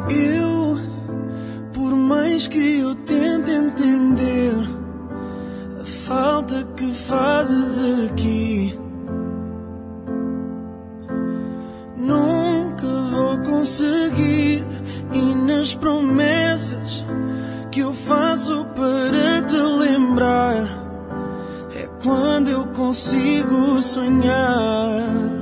Por mais que eu tente entender a falta que fazes aqui, nunca vou conseguir. E nas promessas que eu faço para te lembrar, é quando eu consigo sonhar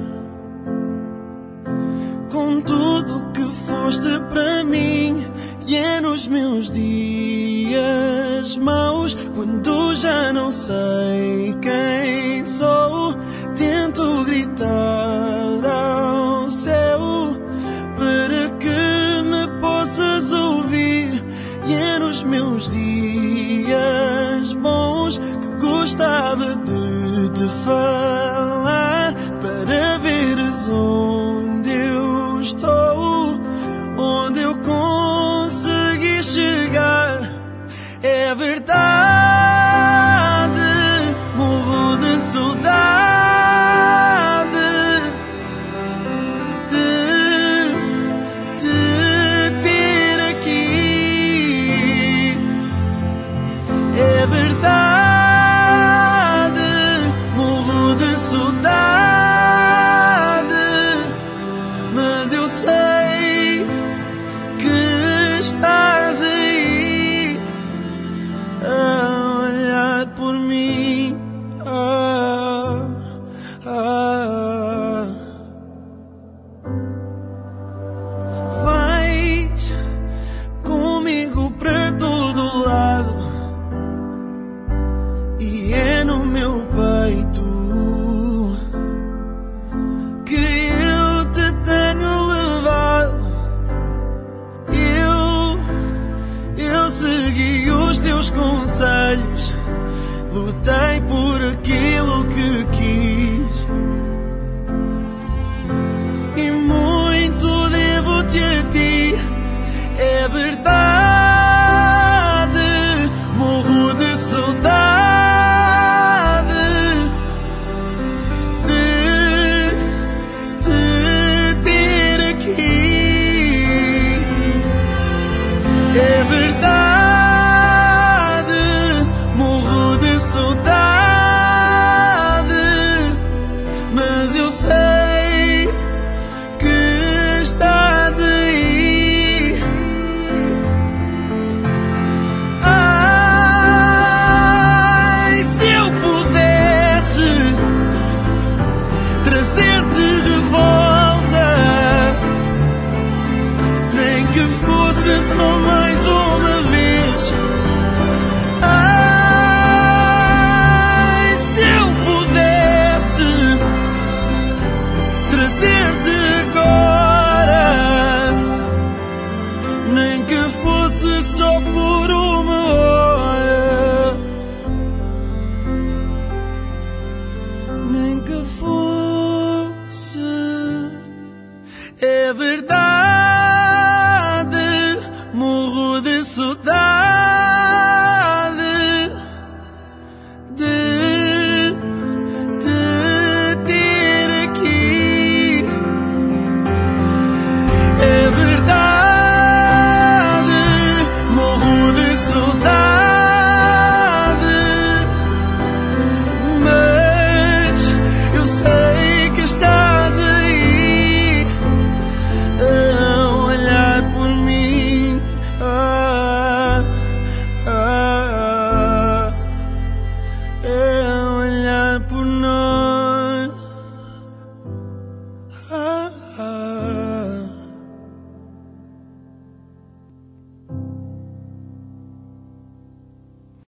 com tudo que foste para mim. E é nos meus dias maus, quando já não sei quem sou, tento gritar ao céu para que me possas ouvir. E é nos meus dias bons que gostava de te falar, para veres onde eu estou, onde eu consegui chegar. É verdade, morro de saudade de te ter aqui. É verdade, morro de saudade, mas eu sei que estás aí a olhar por mim. Vais comigo para todo lado, e é no meu peito que eu te tenho levado. Eu segui os teus conselhos, lutei por aquilo que quis, e muito devo-te a ti. É verdade, morro de saudade de te ter aqui. É verdade, morro de saudade, mas eu sei que estás aí. Ai, se eu pudesse trazer-te de volta, nem que fosse só mais